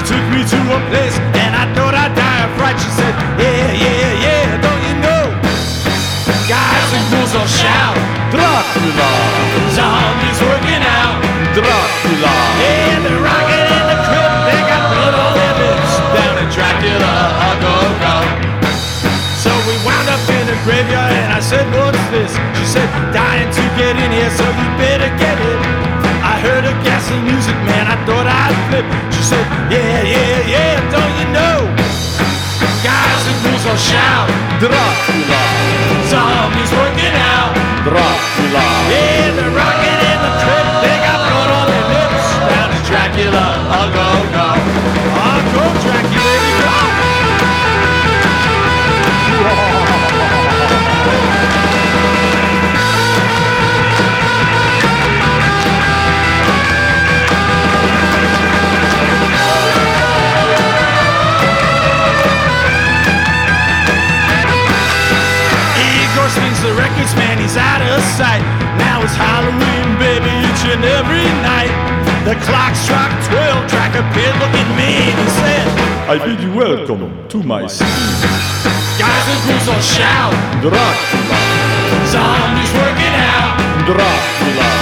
took me to a place, and I thought I'd die of fright. She said, yeah, yeah, yeah, don't you know? Guys and girls all shout, Dracula, zombies working out. Dracula. Yeah, they're rocking in the crib, they got blood on their lips. Down in Dracula, go, go. So we wound up in the graveyard, and I said, what's this? She said, dying to get in here, so you better get it. I heard her gassy music, man, I thought I'd flip. She said, yeah, yeah, yeah, don't you know? Guys and girls all shout, Dracula, zombies working out. Dracula. Yeah, they're rocking in the crib, they got blood on their lips. Down to Dracula, go, go. Go, Dracula, go. Igor swings the records, man, he's out of sight. Now it's Halloween, baby, each and every night. The clock struck 12, Drac appeared looking mean. He said, I bid you welcome to my city. guys and girls all shout, Dracula, zombies working out. Dracula.